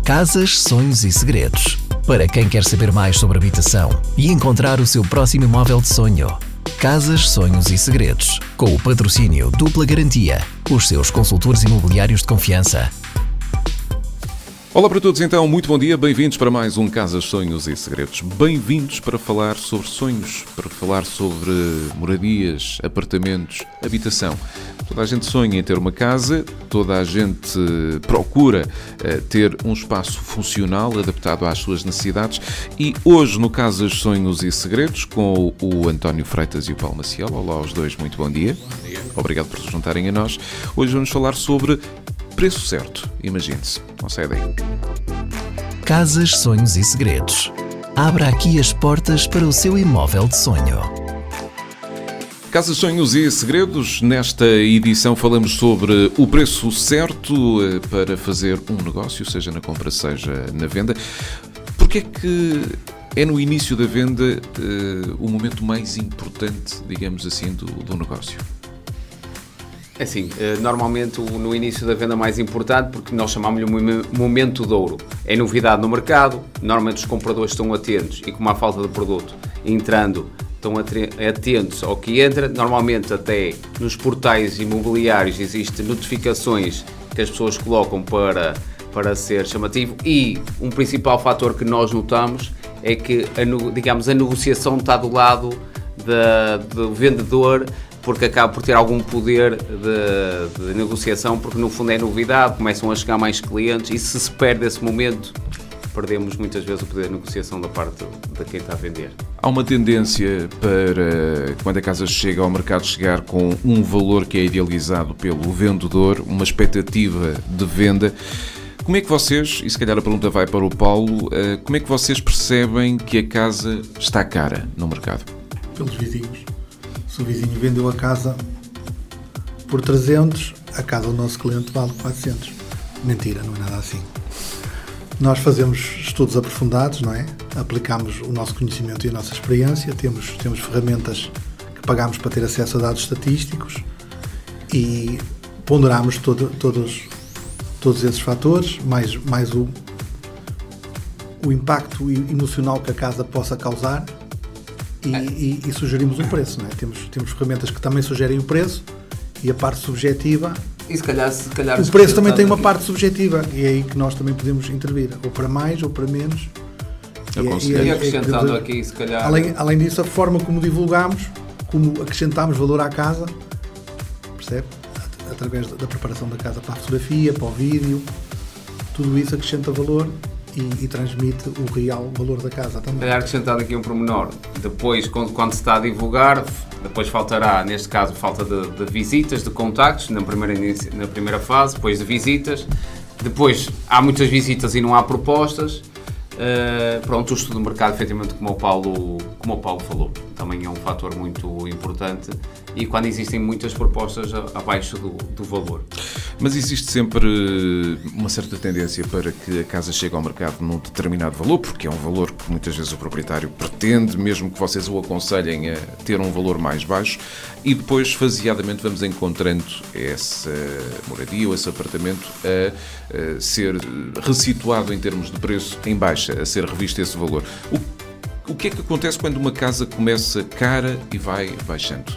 Casas, sonhos e segredos. Para quem quer saber mais sobre habitação e encontrar o seu próximo imóvel de sonho. Casas, sonhos e segredos. Com o patrocínio Dupla Garantia. Os seus consultores imobiliários de confiança. Olá para todos então, muito bom dia, bem-vindos para mais um Casas, Sonhos e Segredos. Bem-vindos para falar sobre sonhos, para falar sobre moradias, apartamentos, habitação. Toda a gente sonha em ter uma casa, toda a gente procura ter um espaço funcional, adaptado às suas necessidades. E hoje no Casas, Sonhos e Segredos, com o António Freitas e o Paulo Maciel. Olá aos dois, muito bom dia. Bom dia. Obrigado por se juntarem a nós. Hoje vamos falar sobre preço certo, imagine-se, não sai daí. Casas, sonhos e segredos. Abra aqui as portas para o seu imóvel de sonho. Casas, sonhos e segredos. Nesta edição falamos sobre o preço certo para fazer um negócio, seja na compra, seja na venda. Porque é que é no início da venda o momento mais importante, digamos assim, do negócio? É assim, normalmente no início da venda mais importante, porque nós chamamos-lhe momento de ouro. É novidade no mercado, normalmente os compradores estão atentos e como há falta de produto, entrando, estão atentos ao que entra. Normalmente até nos portais imobiliários existem notificações que as pessoas colocam para ser chamativo e um principal fator que nós notamos é que a negociação está do lado do vendedor, porque acaba por ter algum poder de negociação, porque no fundo é novidade, começam a chegar mais clientes e se perde esse momento, perdemos muitas vezes o poder de negociação da parte de quem está a vender. Há uma tendência para, quando a casa chega ao mercado, chegar com um valor que é idealizado pelo vendedor, uma expectativa de venda. Como é que vocês, e se calhar a pergunta vai para o Paulo, como é que vocês percebem que a casa está cara no mercado? Pelos vizinhos. Se o vizinho vendeu a casa por 300, a casa do nosso cliente vale 400. Mentira, não é nada assim. Nós fazemos estudos aprofundados, não é? Aplicamos o nosso conhecimento e a nossa experiência, temos ferramentas que pagamos para ter acesso a dados estatísticos e ponderamos todos esses fatores, mais o impacto emocional que a casa possa causar. E sugerimos o preço, não é? Temos ferramentas que também sugerem o preço e a parte subjetiva. E se calhar o preço também tem uma parte subjetiva e é aí que nós também podemos intervir, ou para mais ou para menos. E acrescentando aqui, se calhar. Além disso, a forma como divulgamos, como acrescentamos valor à casa, percebe? Através da preparação da casa para a fotografia, para o vídeo, tudo isso acrescenta valor. E transmite o real valor da casa também. Acrescentado aqui um pormenor, depois quando se está a divulgar, depois faltará, neste caso, falta de visitas, de contactos, na primeira fase, depois de visitas, depois há muitas visitas e não há propostas. O estudo do mercado, efetivamente, como o Paulo falou, também é um fator muito importante e quando existem muitas propostas abaixo do valor. Mas existe sempre uma certa tendência para que a casa chegue ao mercado num determinado valor, porque é um valor que muitas vezes o proprietário pretende, mesmo que vocês o aconselhem a ter um valor mais baixo, e depois, faseadamente, vamos encontrando essa moradia ou esse apartamento a ser ressituado em termos de preço em baixa, a ser revisto esse valor. O que é que acontece quando uma casa começa cara e vai baixando?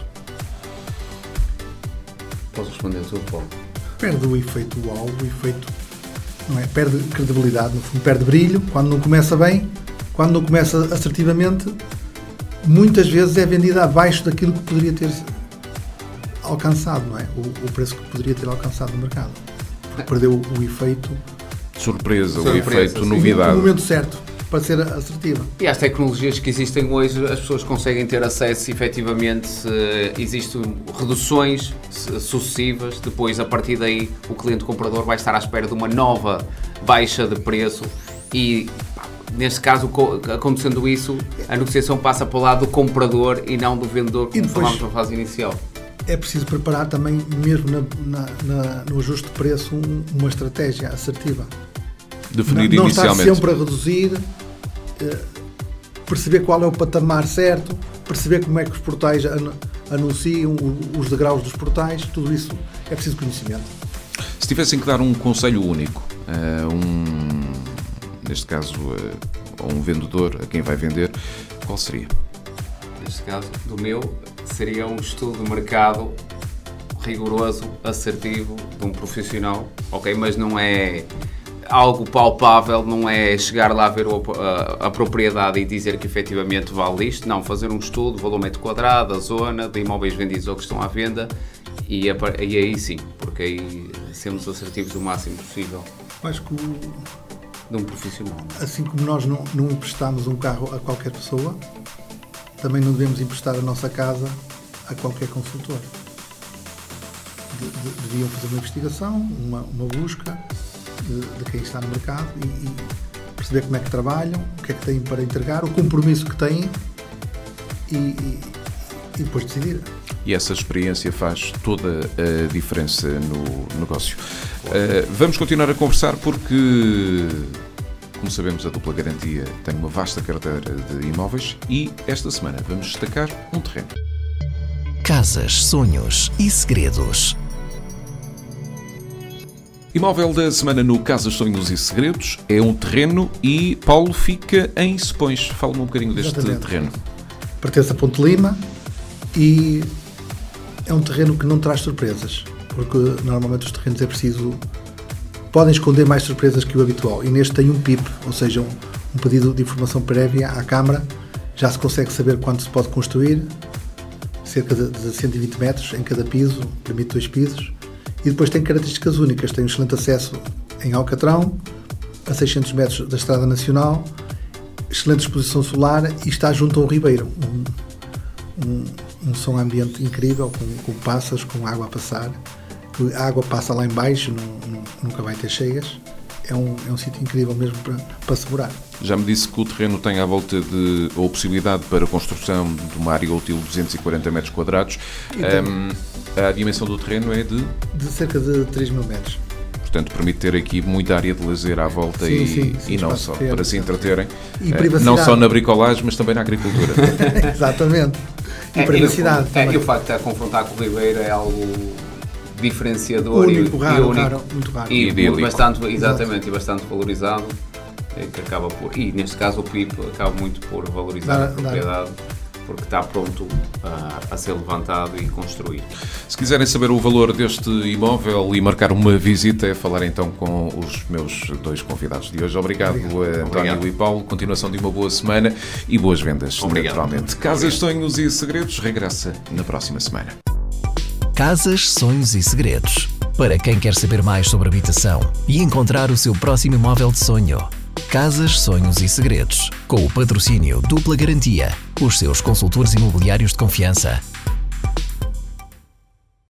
Posso responder tudo, Paulo? Perde o efeito uau, não é? Perde credibilidade, no fundo, perde brilho, quando não começa bem, quando não começa assertivamente, muitas vezes é vendida abaixo daquilo que poderia ter alcançado, não é? O preço que poderia ter alcançado no mercado. Porque perdeu o efeito surpresa, o efeito novidade. No momento certo, para ser assertiva. E às tecnologias que existem hoje, as pessoas conseguem ter acesso, efetivamente, existem reduções sucessivas, depois a partir daí o cliente comprador vai estar à espera de uma nova baixa de preço e, neste caso, acontecendo isso, a negociação passa para o lado do comprador e não do vendedor, como falámos na fase inicial. É preciso preparar também, mesmo no ajuste de preço, uma estratégia assertiva. Definir não inicialmente. Estar sempre a reduzir, perceber qual é o patamar certo, perceber como é que os portais anunciam, os degraus dos portais, tudo isso é preciso conhecimento. Se tivessem que dar um conselho único neste caso a um vendedor, a quem vai vender, qual seria? Neste caso, do meu, seria um estudo de mercado rigoroso, assertivo, de um profissional, ok? Mas não é algo palpável, não é chegar lá a ver a propriedade e dizer que efetivamente vale isto, não, fazer um estudo, valor metro quadrado, a zona, de imóveis vendidos ou que estão à venda, e aí sim, porque aí sermos assertivos o máximo possível. Acho que de um profissional. Assim como nós não emprestamos um carro a qualquer pessoa, também não devemos emprestar a nossa casa a qualquer consultor. Deviam fazer uma investigação, uma busca de quem está no mercado e perceber como é que trabalham, o que é que têm para entregar, o compromisso que têm e depois decidir. E essa experiência faz toda a diferença no negócio. Vamos continuar a conversar porque, como sabemos, a Dupla Garantia tem uma vasta carteira de imóveis e esta semana vamos destacar um terreno. Casas, sonhos e segredos. Imóvel da semana no Casas, Sonhos e Segredos é um terreno e Paulo fica em Sepões. Fala-me um bocadinho deste terreno. Pertence a Ponte Lima e é um terreno que não traz surpresas, porque normalmente os terrenos podem esconder mais surpresas que o habitual, e neste tem um PIP, ou seja, um pedido de informação prévia à Câmara, já se consegue saber quanto se pode construir, cerca de 120 metros em cada piso, permite 2 pisos, e depois tem características únicas, tem um excelente acesso em Alcatrão, a 600 metros da Estrada Nacional, excelente exposição solar e está junto a um ribeiro, um som ambiente incrível, com pássaros, com água a passar, a água passa lá em baixo, nunca vai ter cheias, é um sítio incrível mesmo para se morar. Já me disse que o terreno tem à volta ou possibilidade para a construção de uma área útil de 240 metros quadrados. A dimensão do terreno é de cerca de 3 mil metros. Portanto, permite ter aqui muita área de lazer à volta e não só, para se entreterem, não só na bricolagem, mas também na agricultura. Exatamente. E privacidade. E o facto de estar a confrontar com o ribeiro é algo diferenciador único, raro, muito raro. E bastante valorizado. Que acaba e neste caso o PIP acaba muito por valorizar a propriedade, porque está pronto a ser levantado e construído. Se quiserem saber o valor deste imóvel e marcar uma visita, é falar então com os meus 2 convidados de hoje. Obrigado. António e Paulo. Continuação de uma boa semana e boas vendas, naturalmente. Casas, Sonhos e Segredos regressa na próxima semana. Casas, Sonhos e Segredos. Para quem quer saber mais sobre habitação e encontrar o seu próximo imóvel de sonho. Casas, Sonhos e Segredos. Com o patrocínio Dupla Garantia. Os seus consultores imobiliários de confiança.